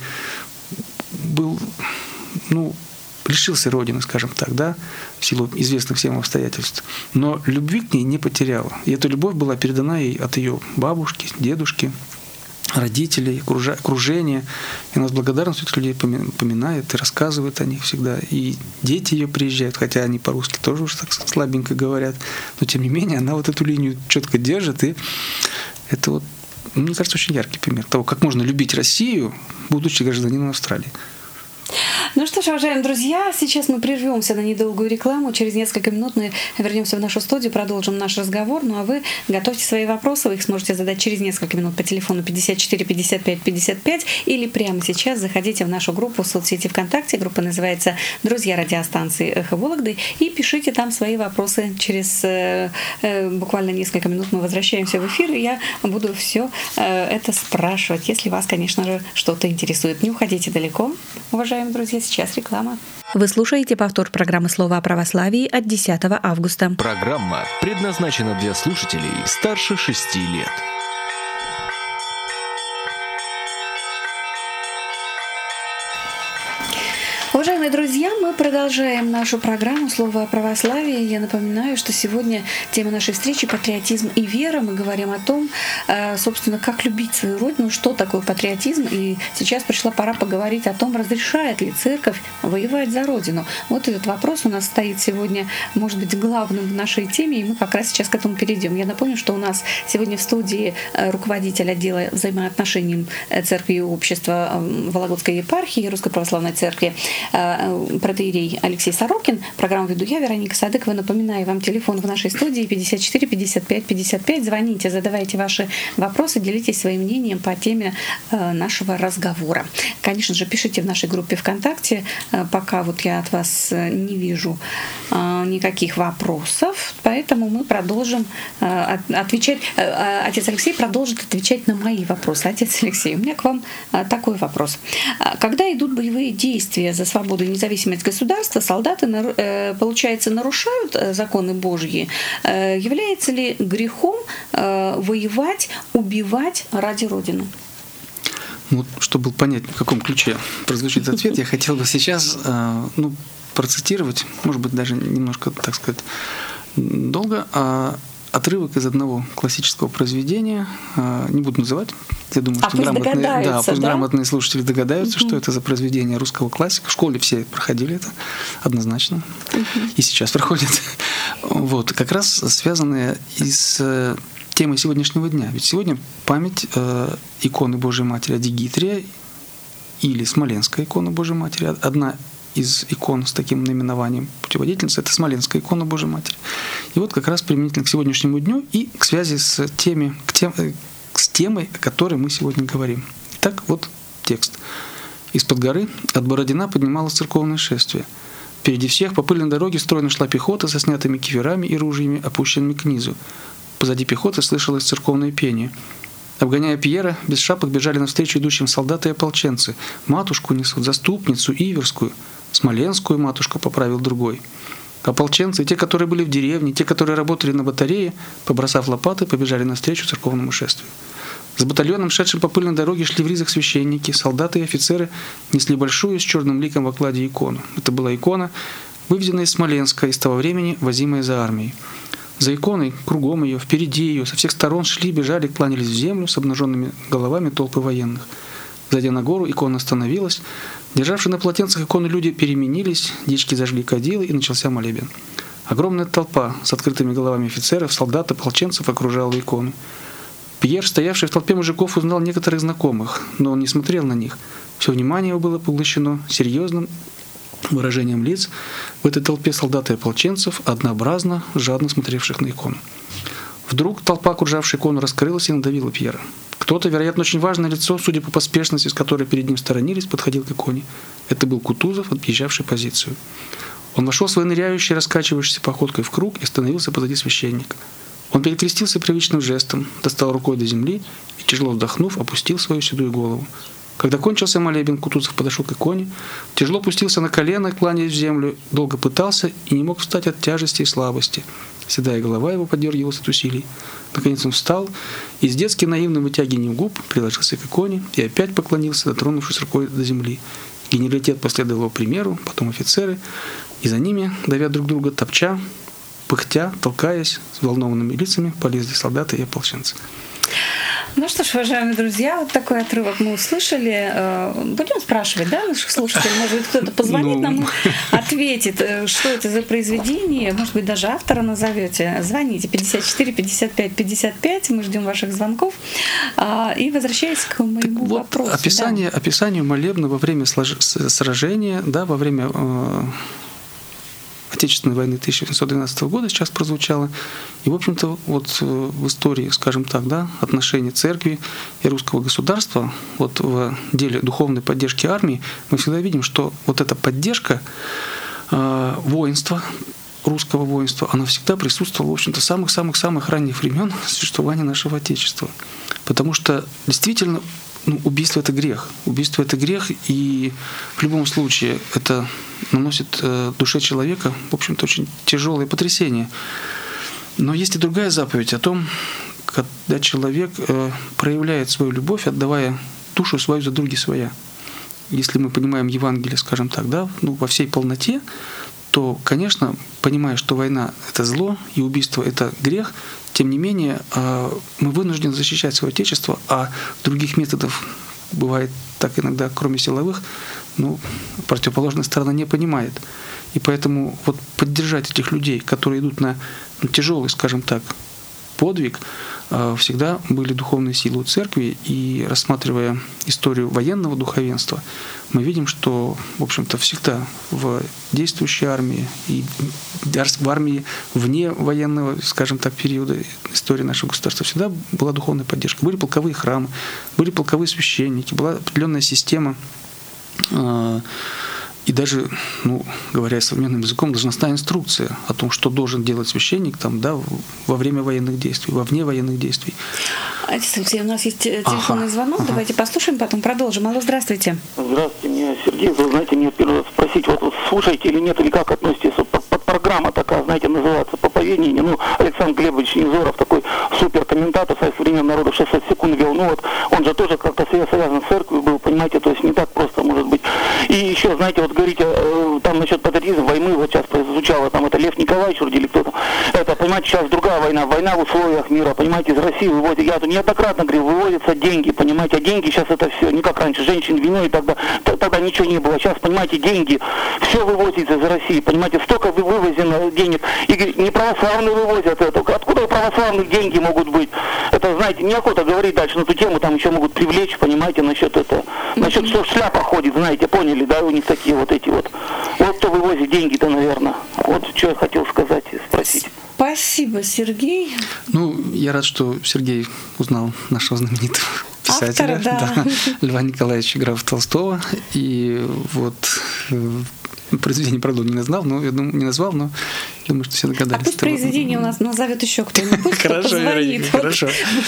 был, ну, лишился родины, скажем так, да, в силу известных всем обстоятельств. Но любви к ней не потеряла. И эта любовь была передана ей от ее бабушки, дедушки, родителей, окружения. И она с благодарностью этих людей поминает и рассказывает о них всегда. И дети ее приезжают, хотя они по-русски тоже уже так слабенько говорят. Но тем не менее, она вот эту линию четко держит. И это вот, мне кажется, очень яркий пример того, как можно любить Россию, будучи гражданином Австралии.
Ну что ж, уважаемые друзья, сейчас мы прервемся на недолгую рекламу. Через несколько минут мы вернемся в нашу студию, продолжим наш разговор. Ну а вы готовьте свои вопросы, вы их сможете задать через несколько минут по телефону пятьдесят четыре пятьдесят пять пятьдесят пять или прямо сейчас заходите в нашу группу в соцсети ВКонтакте. Группа называется «Друзья радиостанции Эхо Вологды» и пишите там свои вопросы. Через э, э, буквально несколько минут мы возвращаемся в эфир, и я буду все э, это спрашивать, если вас, конечно же, что-то интересует. Не уходите далеко, уважаемые друзья. Сейчас реклама. Вы слушаете повтор программы «Слово о православии» от десятого августа.
Программа предназначена для слушателей старше шести лет.
Уважаемые друзья, мы продолжаем нашу программу «Слово о православии». Я напоминаю, что сегодня тема нашей встречи — патриотизм и вера. Мы говорим о том, собственно, как любить свою родину, что такое патриотизм. И сейчас пришла пора поговорить о том, разрешает ли церковь воевать за родину. Вот этот вопрос у нас стоит сегодня, может быть, главным в нашей теме, и мы как раз сейчас к этому перейдем. Я напомню, что у нас сегодня в студии руководитель отдела взаимоотношений церкви и общества Вологодской епархии Русской Православной Церкви протоиерей Алексей Сорокин. Программу веду я, Вероника Садыкова. Напоминаю вам телефон в нашей студии пятьдесят четыре пятьдесят пять пятьдесят пять. Звоните, задавайте ваши вопросы, делитесь своим мнением по теме нашего разговора. Конечно же, пишите в нашей группе ВКонтакте. Пока вот я от вас не вижу никаких вопросов, поэтому мы продолжим отвечать. Отец Алексей продолжит отвечать на мои вопросы. Отец Алексей, у меня к вам такой вопрос. Когда идут боевые действия за свободу и независимость государства, солдаты, получается, нарушают законы Божьи? Является ли грехом воевать, убивать ради Родины?
Ну, чтобы понять, в каком ключе прозвучит ответ, я хотел бы сейчас ну, процитировать, может быть, даже немножко, так сказать, долго, отрывок из одного классического произведения. Не буду называть. Я думаю,
а
что
пусть
грамотные, да, пусть
да?
грамотные слушатели догадаются,
uh-huh.
что это за произведение русского классика. В школе все проходили это однозначно. Uh-huh. И сейчас проходят. Вот, как раз связанные и с темой сегодняшнего дня. Ведь сегодня память э, иконы Божией Матери Адигитрия или Смоленская икона Божией Матери. Одна из икон с таким наименованием путеводительницы — это Смоленская икона Божией Матери. И вот как раз применительно к сегодняшнему дню и к связи с, теми, к тем, с темой, о которой мы сегодня говорим. Итак, вот текст. «Из-под горы от Бородина поднималось церковное шествие. Впереди всех по пыльной дороге стройно шла пехота со снятыми киверами и ружьями, опущенными к низу. Позади пехоты слышалось церковное пение. Обгоняя Пьера, без шапок бежали навстречу идущим солдаты и ополченцы. Матушку несут, заступницу, Иверскую. Смоленскую матушку поправил другой. Ополченцы, те, которые были в деревне, те, которые работали на батарее, побросав лопаты, побежали навстречу церковному шествию. С батальоном, шедшим по пыльной дороге, шли в ризах священники, солдаты и офицеры несли большую с черным ликом в окладе икону. Это была икона, вывезенная из Смоленска, из того времени возимая за армией. За иконой, кругом ее, впереди ее, со всех сторон шли, бежали, кланялись в землю с обнаженными головами толпы военных. Зайдя на гору, икона остановилась. Державшие на полотенцах иконы люди переменились, дички зажгли кадилы, и начался молебен. Огромная толпа с открытыми головами офицеров, солдат, ополченцев окружала икону. Пьер, стоявший в толпе мужиков, узнал некоторых знакомых, но он не смотрел на них. Все внимание его было поглощено серьезным выражением лиц в этой толпе солдат и ополченцев, однообразно, жадно смотревших на икону. Вдруг толпа, окружавшая икону, раскрылась и надавила Пьера. Кто-то, вероятно, очень важное лицо, судя по поспешности, с которой перед ним сторонились, подходил к иконе. Это был Кутузов, объезжавший позицию. Он вошел своей ныряющей, раскачивающейся походкой в круг и остановился позади священника. Он перекрестился привычным жестом, достал рукой до земли и, тяжело вздохнув, опустил свою седую голову. Когда кончился молебен, Кутузов подошел к иконе, тяжело опустился на колено, кланяясь в землю, долго пытался и не мог встать от тяжести и слабости. Седая голова его подергивалась от усилий. Наконец он встал и с детски наивным вытягиванием губ приложился к иконе и опять поклонился, дотронувшись рукой до земли. Генералитет последовал его примеру, потом офицеры, и за ними, давя друг друга, топча, пыхтя, толкаясь, с взволнованными лицами, полезли солдаты и ополченцы.
Ну что ж, уважаемые друзья, вот такой отрывок мы услышали. Будем спрашивать, да, наших слушателей? Может быть, кто-то позвонит ну... нам и ответит, что это за произведение. Может быть, даже автора назовете. Звоните пятьдесят четыре пятьдесят пять пятьдесят пять. Мы ждем ваших звонков. И возвращаясь к моему так вот, вопросу.
Описание, да. Описанию молебна во время сражения, да, во время Отечественной войны тысяча восемьсот двенадцатого года сейчас прозвучало. И, в общем-то, вот в истории, скажем так, да, отношений церкви и русского государства, вот в деле духовной поддержки армии, мы всегда видим, что вот эта поддержка э, воинства, русского воинства, она всегда присутствовала, в общем-то, с самых-самых-самых ранних времен существования нашего Отечества. Потому что действительно ну, убийство — это грех. Убийство — это грех, и в любом случае это наносит э, душе человека, в общем-то, очень тяжелое потрясение. Но есть и другая заповедь о том, когда человек э, проявляет свою любовь, отдавая душу свою за други своя. Если мы понимаем Евангелие, скажем так, да, ну, во всей полноте, то, конечно, понимая, что война — это зло, и убийство — это грех, тем не менее, мы вынуждены защищать свое Отечество, а других методов бывает так иногда, кроме силовых, ну, противоположная сторона не понимает. И поэтому вот поддержать этих людей, которые идут на ну, тяжелый, скажем так, подвиг, всегда были духовные силы у церкви, и рассматривая историю военного духовенства, мы видим, что, в общем-то, всегда в действующей армии и в армии вне военного, скажем так, периода истории нашего государства всегда была духовная поддержка. Были полковые храмы, были полковые священники, была определенная система, и даже, ну, говоря современным языком, должностная инструкция о том, что должен делать священник там, да, во время военных действий, во вне военных действий.
Алексей, у нас есть телефонный ага, звонок, ага. Давайте послушаем, потом продолжим. Алло, здравствуйте.
Здравствуйте, меня Сергей. Вы знаете, мне первый раз спросить, вот, вот слушаете или нет, или как относитесь, вот, под, под программа такая, знаете, называется «Проповедение». Ну, Александр Глебович Невзоров, такой суперкомментатор «Союз современных народов», шестьдесят секунд вел. Ну вот, он же тоже как-то связан с церковью был, понимаете, то есть не так просто может быть. И еще, знаете, вот говорите, там насчет патриотизма, войны, вот сейчас прозвучало, там это Лев Николаевич вроде или кто-то. Это, понимаете, сейчас другая война, война в условиях мира, понимаете, из России выводят, я тут неоднократно говорил, выводятся деньги, понимаете, а деньги сейчас это все, не как раньше, женщин виной, тогда, тогда ничего не было, сейчас, понимаете, деньги, все вывозится из России, понимаете, столько вывозено денег, и не православные вывозят это, откуда у православных деньги могут быть? Это, знаете, неохота говорить дальше на эту тему, там еще могут привлечь, понимаете, насчет этого, насчет, что шляпа ходит, знаете, поняли, да, у них такие вот эти вот, вот кто вывозит деньги-то, наверное, вот что я хотел сказать и спросить.
Спасибо, Сергей.
Ну, я рад, что Сергей узнал нашего знаменитого писателя,
Автора, да.
Да, Льва Николаевича графа Толстого. И вот произведение, правда, не назвал, но я думаю, не назвал, но я думаю, что все догадались.
А тут произведение у нас назовет еще кто-нибудь, кто позвонит.
Хорошо.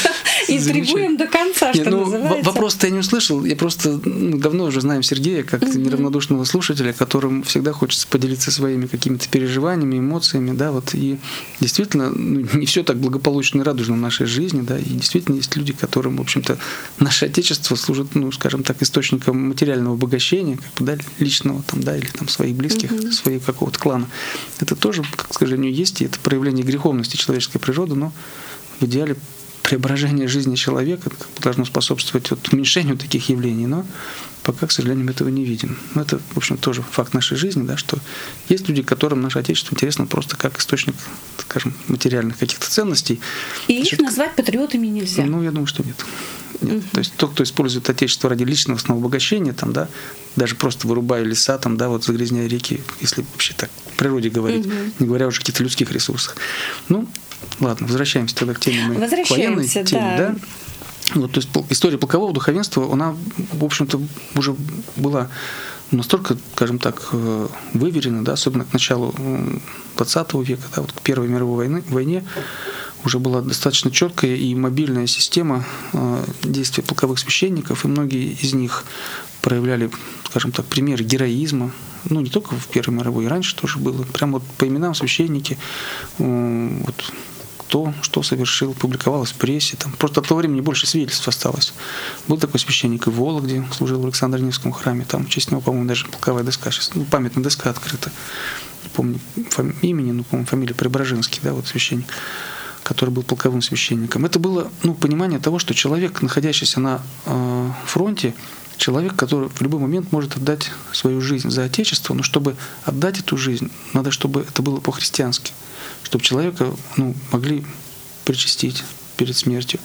Интригуем до конца, что называется.
Вопрос-то я не услышал. Я просто давно уже знаю Сергея как неравнодушного слушателя, которым всегда хочется поделиться своими какими-то переживаниями, эмоциями, да, вот. И действительно, не все так благополучно и радужно в нашей жизни, да, и действительно есть люди, которым, в общем-то, наше Отечество служит, ну, скажем так, источником материального обогащения, как бы, да, личного, там, да, или там своих близких, mm-hmm. своего какого-то клана. Это тоже, как, к сожалению, есть, и это проявление греховности человеческой природы, но в идеале преображение жизни человека должно способствовать вот уменьшению таких явлений, но пока, к сожалению, мы этого не видим. Но это, в общем, тоже факт нашей жизни, да, что есть люди, которым наше Отечество интересно просто как источник, скажем, материальных каких-то ценностей.
И их назвать патриотами нельзя?
Ну, я думаю, что нет. Нет. Uh-huh. То есть тот, кто использует Отечество ради личного самообогащения, там, да, даже просто вырубая леса, там, да, вот загрязняя реки, если вообще так в природе говорить, uh-huh. не говоря уже о каких-то людских ресурсах. Ну, ладно, возвращаемся тогда к теме мы, к военной теме, да. да. Вот, то есть история полкового духовенства, она, в общем-то, уже была настолько, скажем так, выверена, да, особенно к началу двадцатого века, да, вот к Первой мировой войне, войне уже была достаточно четкая и мобильная система действия полковых священников, и многие из них проявляли, скажем так, примеры героизма, ну, не только в Первой мировой, и раньше тоже было. Прямо вот по именам священники, вот, кто что совершил, публиковалось в прессе. Там просто от того времени больше свидетельств осталось. Был такой священник и в Вологде, служил в Александро-Невском храме, там в честь него, по-моему, даже полковая доска сейчас, ну, памятная доска открыта. Не помню фами- имени, ну, по-моему, фамилия Преображенский, да, вот священник, который был полковым священником. Это было, ну, понимание того, что человек, находящийся на э, фронте, человек, который в любой момент может отдать свою жизнь за Отечество, но чтобы отдать эту жизнь, надо, чтобы это было по-христиански, чтобы человека, ну, могли причастить перед смертью,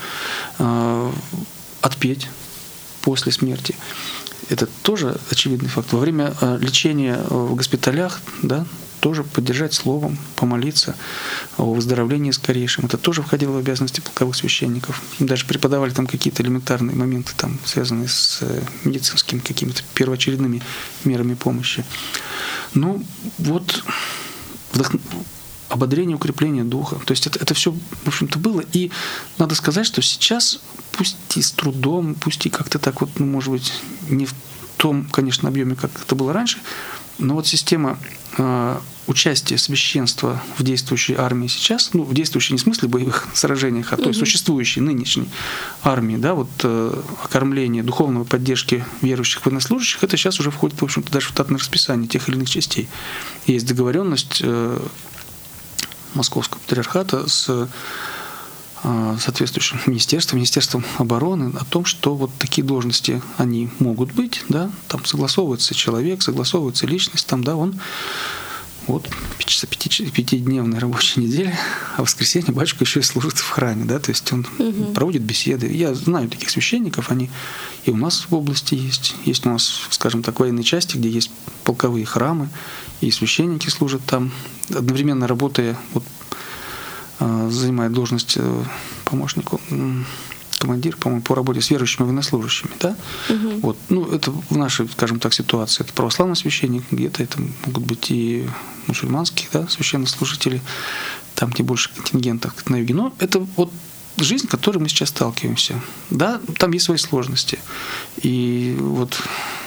э, отпеть после смерти. Это тоже очевидный факт. Во время э, лечения в госпиталях, да, тоже поддержать словом, помолиться о выздоровлении скорейшем. Это тоже входило в обязанности полковых священников. Им даже преподавали там какие-то элементарные моменты, там, связанные с медицинскими какими-то первоочередными мерами помощи. Ну, вот вдох... ободрение, укрепление духа. То есть это, это все, в общем-то, было. И надо сказать, что сейчас, пусть и с трудом, пусть и как-то так вот, ну, может быть, не в том, конечно, объеме, как это было раньше, но вот система э, участия священства в действующей армии сейчас, ну, в действующей не в смысле боевых сражениях, а той существующей нынешней армии, да, вот э, окормление, духовной поддержки верующих военнослужащих, это сейчас уже входит, в общем-то, даже в штатное расписание тех или иных частей. Есть договоренность э, Московского патриархата с соответствующим министерством, Министерством обороны о том, что вот такие должности, они могут быть, да, там согласовывается человек, согласовывается личность, там, да, он Вот пяти, пятидневная рабочая неделя, а в воскресенье батюшка еще и служит в храме, да, то есть он угу. проводит беседы. Я знаю таких священников, они и у нас в области есть. Есть у нас, скажем так, военные части, где есть полковые храмы, и священники служат там, одновременно работая, вот, занимая должность помощника, командир, по-моему, по работе с верующими военнослужащими, да? Угу. Вот. Ну, это в нашей, скажем так, ситуации. Это православный священник, где-то это могут быть и мусульманские, да, священнослужители, там, где больше контингентов на юге. Но это вот жизнь, с которой мы сейчас сталкиваемся. Да, там есть свои сложности. И вот,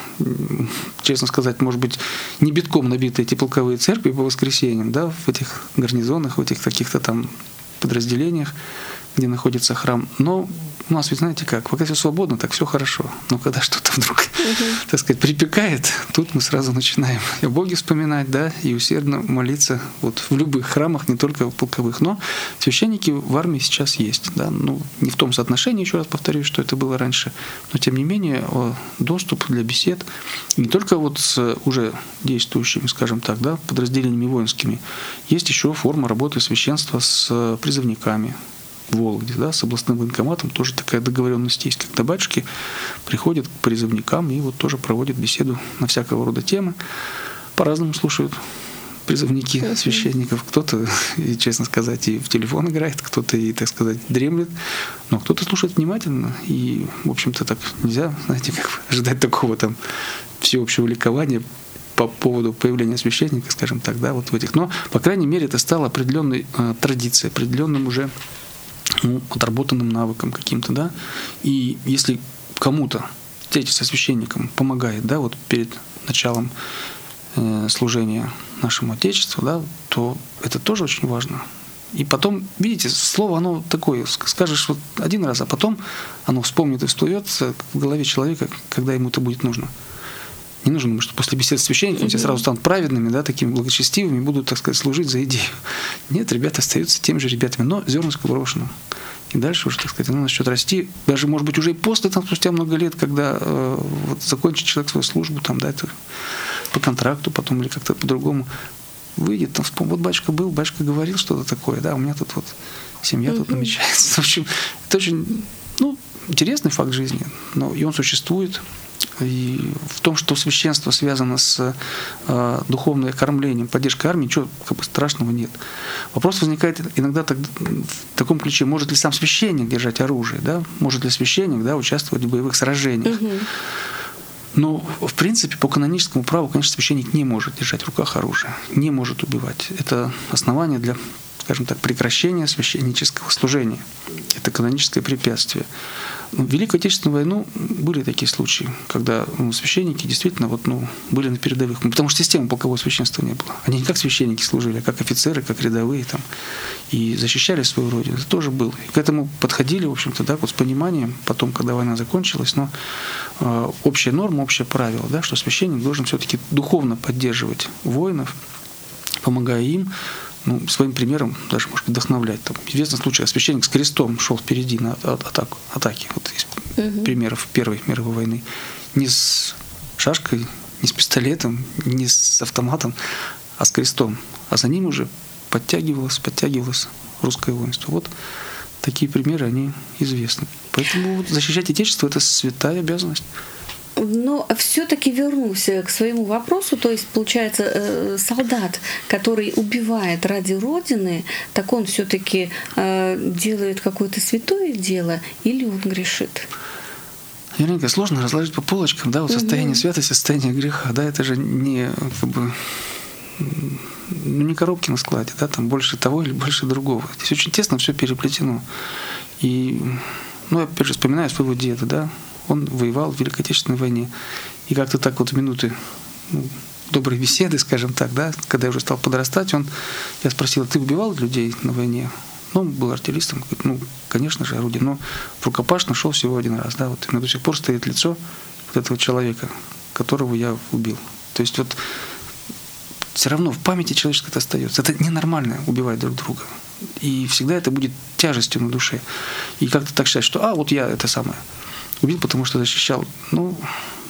честно сказать, может быть, не битком набитые эти полковые церкви по воскресеньям, да, в этих гарнизонах, в этих каких-то там подразделениях, где находится храм. Но у нас ведь, знаете как, пока все свободно, так все хорошо. Но когда что-то вдруг, угу. так сказать, припекает, тут мы сразу начинаем о Боге вспоминать, да, и усердно молиться вот в любых храмах, не только в полковых. Но священники в армии сейчас есть, да, ну, не в том соотношении, еще раз повторюсь, что это было раньше, но тем не менее доступ для бесед не только вот с уже действующими, скажем так, да, подразделениями воинскими, есть еще форма работы священства с призывниками. В Вологде, да, с областным военкоматом тоже такая договоренность есть, когда батюшки приходят к призывникам и вот тоже проводят беседу на всякого рода темы. По-разному слушают призывники uh-huh. священников. Кто-то, и, честно сказать, и в телефон играет, кто-то и, так сказать, дремлет, но кто-то слушает внимательно. И, в общем-то, так нельзя, знаете, как ожидать такого там всеобщего ликования по поводу появления священника, скажем так, да, вот в этих. Но, по крайней мере, это стало определенной э, традицией, определенным уже ну, отработанным навыком каким-то, да, и если кому-то встретиться со священником помогает, да, вот перед началом э, служения нашему Отечеству, да, то это тоже очень важно. И потом, видите, слово, оно такое, скажешь вот один раз, а потом оно вспомнит и всплывет в голове человека, когда ему это будет нужно. Не нужно, что после беседы с священником все сразу станут праведными, да, такими благочестивыми, будут, так сказать, служить за идею. Нет, ребята остаются теми же ребятами, но зернышко брошено. И дальше уже, так сказать, оно начнет расти. Даже, может быть, уже и после, там, спустя много лет, когда э, вот, закончит человек свою службу, там, да, это по контракту потом или как-то по-другому, выйдет, там, вспомнит, вот батюшка был, батюшка говорил что-то такое, да, у меня тут вот семья тут намечается. В общем, это очень, ну, интересный факт жизни, но и он существует. И в том, что священство связано с э, духовным кормлением, поддержкой армии, ничего как бы страшного нет. Вопрос возникает иногда так, в таком ключе: может ли сам священник держать оружие, да? Может ли священник, да, участвовать в боевых сражениях? Угу. Но, в принципе, по каноническому праву, конечно, священник не может держать в руках оружие, не может убивать. Это основание для, скажем так, прекращения священнического служения. Это каноническое препятствие. В Великую Отечественную войну были такие случаи, когда ну, священники действительно вот, ну, были на передовых. Потому что системы полкового священства не было. Они не как священники служили, а как офицеры, как рядовые там, и защищали свою родину. Это тоже было. И к этому подходили, в общем-то, да, вот с пониманием, потом, когда война закончилась, но э, общая норма, общее правило, да, что священник должен все-таки духовно поддерживать воинов, помогая им, ну, своим примером даже, может, вдохновлять. Там, известный случай, священник с крестом шел впереди на атаку, атаки. Вот из угу. примеров Первой мировой войны. Не с шашкой, не с пистолетом, не с автоматом, а с крестом. А за ним уже подтягивалось, подтягивалось русское воинство. Вот такие примеры, они известны. Поэтому вот, защищать Отечество — это святая обязанность.
Но все-таки вернусь к своему вопросу, то есть, получается, солдат, который убивает ради Родины, так он все-таки делает какое-то святое дело или он грешит?
Вероника, сложно разложить по полочкам, да, вот состояние угу. святости, состояние греха, да, это же не как бы ну, не коробки на складе, да, там больше того или больше другого. Здесь очень тесно все переплетено. И, ну, я опять же вспоминаю своего деда, да. Он воевал в Великой Отечественной войне. И как-то так вот в минуты ну, доброй беседы, скажем так, да, когда я уже стал подрастать, он, я спросил: ты убивал людей на войне? Ну, он был артиллеристом, говорит, ну, конечно же, орудие, но в рукопашную шел всего один раз, да, вот у меня до сих пор стоит лицо вот этого человека, которого я убил. То есть вот все равно в памяти человеческой это остается. Это ненормально убивать друг друга. И всегда это будет тяжестью на душе. И как-то так считать, что а, вот я это самое убил, потому что защищал. Ну,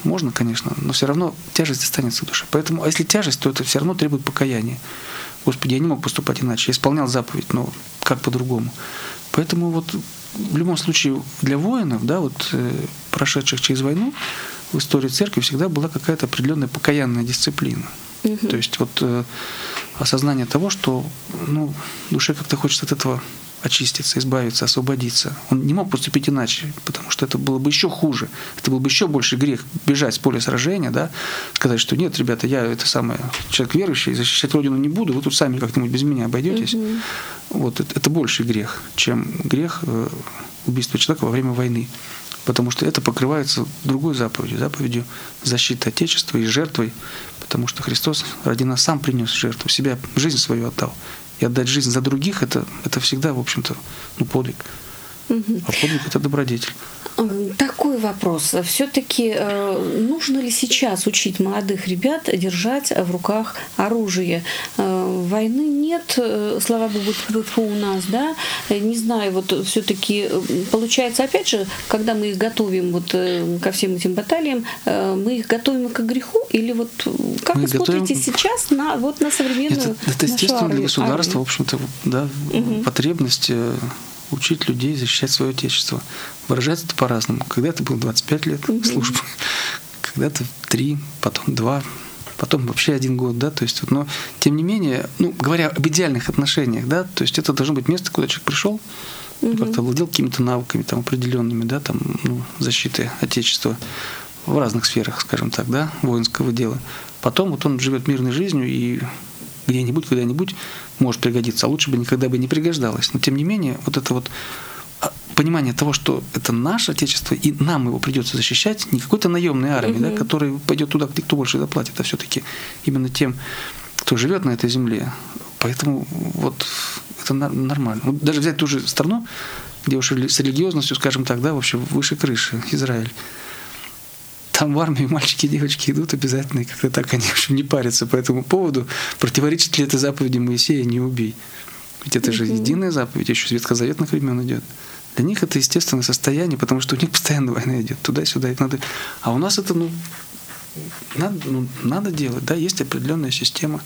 можно, конечно, но все равно тяжесть останется в душе. Поэтому, а если тяжесть, то это все равно требует покаяния. Господи, я не мог поступать иначе, я исполнял заповедь, но как по-другому? Поэтому вот в любом случае для воинов, да, вот, прошедших через войну, в истории церкви всегда была какая-то определенная покаянная дисциплина. Угу. То есть вот э, осознание того, что ну, душе как-то хочется от этого очиститься, избавиться, освободиться. Он не мог поступить иначе, потому что это было бы еще хуже. Это был бы еще больше грех бежать с поля сражения, да, сказать, что нет, ребята, я это самое, человек верующий, защищать Родину не буду, вы тут сами как-нибудь без меня обойдетесь. Угу. Вот, это, это больший грех, чем грех э, убийства человека во время войны. Потому что это покрывается другой заповедью, заповедью защиты Отечества и жертвой, потому что Христос ради нас сам принес жертву, себя, жизнь свою отдал. И отдать жизнь за других это, — это всегда, в общем-то, ну, подвиг. Угу. А подвиг — это добродетель.
Такой вопрос. Все-таки э, нужно ли сейчас учить молодых ребят держать в руках оружие? Э, войны нет, э, слава богу, у нас, да? Не знаю, вот все-таки получается, опять же, когда мы их готовим вот, э, ко всем этим баталиям, э, мы их готовим к греху? Или вот как мы вы готовим... смотрите сейчас на, вот, на современную
Это, это естественно для государства, армию? В общем-то, да, угу. потребность учить людей защищать свое Отечество. Выражается это по-разному. Когда-то было двадцать пять лет mm-hmm. службы, когда-то три, потом два, потом вообще один год, да, то есть, но тем не менее, ну, говоря об идеальных отношениях, да, то есть это должно быть место, куда человек пришел, mm-hmm. как-то овладел какими-то навыками там определенными, да, там, ну, защиты Отечества в разных сферах, скажем так, да, воинского дела. Потом вот он живет мирной жизнью и где-нибудь, когда-нибудь может пригодиться, а лучше бы никогда бы не пригождалось. Но тем не менее, вот это вот понимание того, что это наше Отечество, и нам его придется защищать, не какой-то наемной армии, mm-hmm. да, которая пойдет туда, где кто больше заплатит, а все-таки именно тем, кто живет на этой земле. Поэтому вот это нормально. Вот даже взять ту же страну, где уж с религиозностью, скажем так, да, вообще выше крыши, Израиль. Там в армию мальчики и девочки идут обязательно, и как-то так они, в общем, не парятся по этому поводу. Противоречит ли это заповеди Моисея «не убей»? Ведь это же единая заповедь, еще с ветхозаветных времен идет. Для них это естественное состояние, потому что у них постоянно война идет туда-сюда. Надо... А у нас это, ну, надо, ну, надо делать, да, есть определенная система.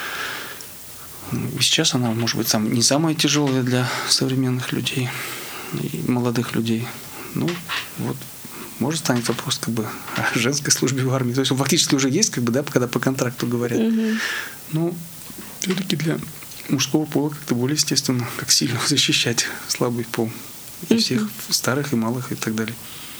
Сейчас она, может быть, сам, не самая тяжелая для современных людей и молодых людей. Ну, вот. Может, станет вопрос как бы о женской службе в армии. То есть он фактически уже есть, как бы, да, когда по контракту говорят. Mm-hmm. Ну, все-таки для мужского пола как-то более естественно, как сильно защищать слабый пол. И mm-hmm. всех старых и малых и так далее.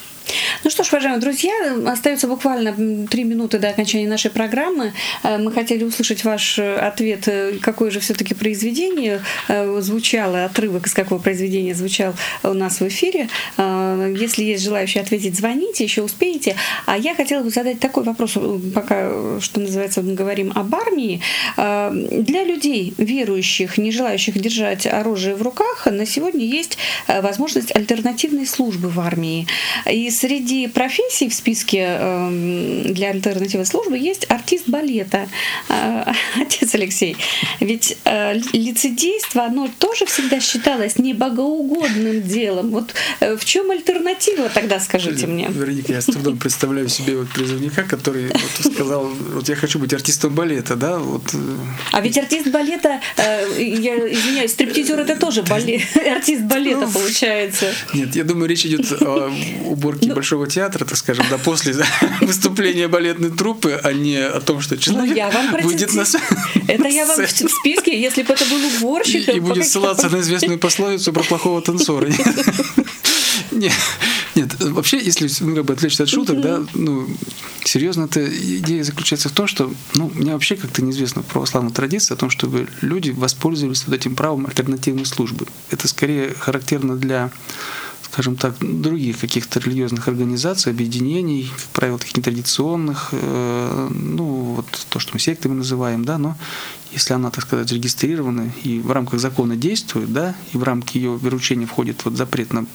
Ну что ж, уважаемые друзья, остается буквально три минуты до окончания нашей программы. Мы хотели услышать ваш ответ, какое же все-таки произведение звучало, отрывок из какого произведения звучал у нас в эфире. Если есть желающие ответить, звоните, еще успеете. А я хотела бы задать такой вопрос, пока, что называется, мы говорим об армии. Для людей, верующих, не желающих держать оружие в руках, на сегодня есть возможность альтернативной службы в армии. И среди профессий в списке для альтернативной службы есть артист балета. Отец Алексей, ведь лицедейство, оно тоже всегда считалось небогоугодным делом. Вот в чем альтернатива тогда, скажите мне?
Вероника, я с трудом представляю себе вот призывника, который вот сказал, вот я хочу быть артистом балета, да? Вот.
А ведь артист балета, я извиняюсь, стриптизер — это тоже балет, артист балета получается.
Нет, я думаю, речь идет о уборке большого театра, так скажем, да, после выступления балетной труппы, а не о том, что человек ну, я вам выйдет на сцену.
Это я вам в списке, если бы это был уборщик.
И, и будет ссылаться на известную пословицу про плохого танцора. Нет, нет, вообще, если ну, как бы отвлечься от шуток, да, ну, серьезно, эта идея заключается в том, что, ну, мне вообще как-то неизвестно в православной традиции о том, чтобы люди воспользовались вот этим правом альтернативной службы. Это скорее характерно для, скажем так, других каких-то религиозных организаций, объединений, как правило, таких нетрадиционных, э, ну, вот то, что мы сектами называем, да, но если она, так сказать, зарегистрирована и в рамках закона действует, да, и в рамки ее выручения входит вот запрет на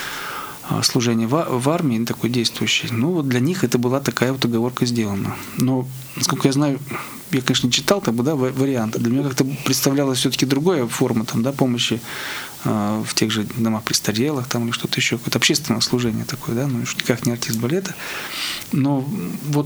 служение в, в армии, такой действующий, ну, вот для них это была такая вот оговорка сделана. Но, насколько я знаю, я, конечно, не читал там, да, варианты. Для меня как-то представлялась все-таки другая форма там, да, помощи э, в тех же домах престарелых там, или что-то еще, какое-то общественное служение такое, да, ну, никак не артист балета. Но вот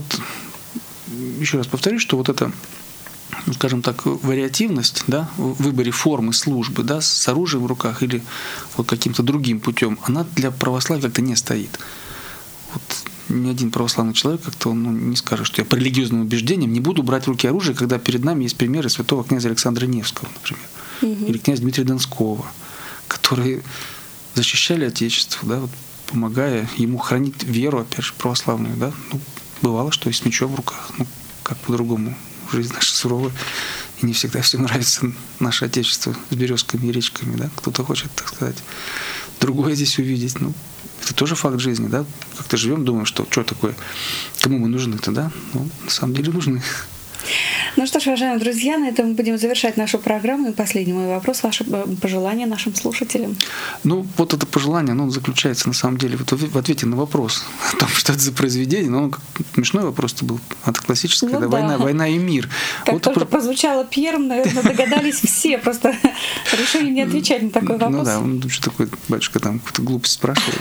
еще раз повторюсь, что вот это, ну, скажем так, вариативность, да, в выборе формы службы, да, с оружием в руках или вот каким-то другим путем, она для православия как-то не стоит. Вот ни один православный человек как-то он, ну, не скажет, что я по религиозным убеждениям не буду брать в руки оружие, когда перед нами есть примеры святого князя Александра Невского, например, угу. или князя Дмитрия Донского, которые защищали Отечество, да, вот, помогая ему хранить веру, опять же, православную. Да? Ну, бывало, что и с мечом в руках. Ну, как по-другому. Жизнь наша суровая, и не всегда всем нравится наше Отечество с березками и речками. Да? Кто-то хочет, так сказать, другое здесь увидеть. Ну, это тоже факт жизни, да? Как-то живем, думаем, что что такое, кому мы нужны-то, да? Ну, на самом деле нужны.
Ну что ж, уважаемые друзья, на этом мы будем завершать нашу программу. И последний мой вопрос, ваше пожелание нашим слушателям.
Ну, вот это пожелание, оно заключается на самом деле вот в ответе на вопрос о том, что это за произведение. Но он смешной вопрос-то был. Это классическая, ну, да, да. Война, война и мир.
Как
вот
только
про...
прозвучало первым, наверное, догадались все. Просто решили не отвечать на такой вопрос.
Ну да, он что такое, батюшка, там какую-то глупость спрашивает.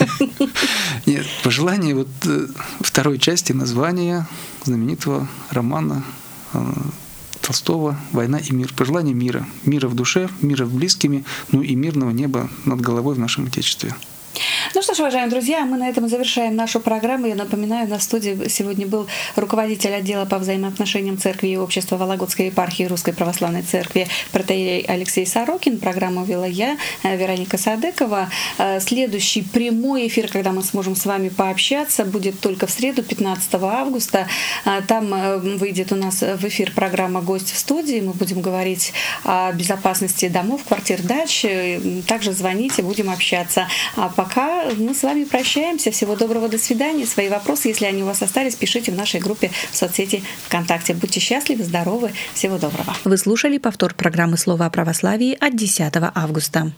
Нет, пожелание вот второй части названия знаменитого романа Толстого «Война и мир». Пожелание мира. Мира в душе, мира с близкими, ну и мирного неба над головой в нашем Отечестве.
Ну что ж, уважаемые друзья, мы на этом завершаем нашу программу. Я напоминаю, на студии сегодня был руководитель отдела по взаимоотношениям церкви и общества Вологодской епархии Русской Православной Церкви протоиерей Алексей Сорокин. Программу вела я, Вероника Садыкова. Следующий прямой эфир, когда мы сможем с вами пообщаться, будет только в среду, пятнадцатого августа. Там выйдет у нас в эфир программа «Гость в студии». Мы будем говорить о безопасности домов, квартир, дач. Также звоните, будем общаться. А пока мы с вами прощаемся. Всего доброго, до свидания. Свои вопросы, если они у вас остались, пишите в нашей группе в соцсети ВКонтакте. Будьте счастливы, здоровы. Всего доброго. Вы слушали повтор программы «Слово о православии» от десятого августа.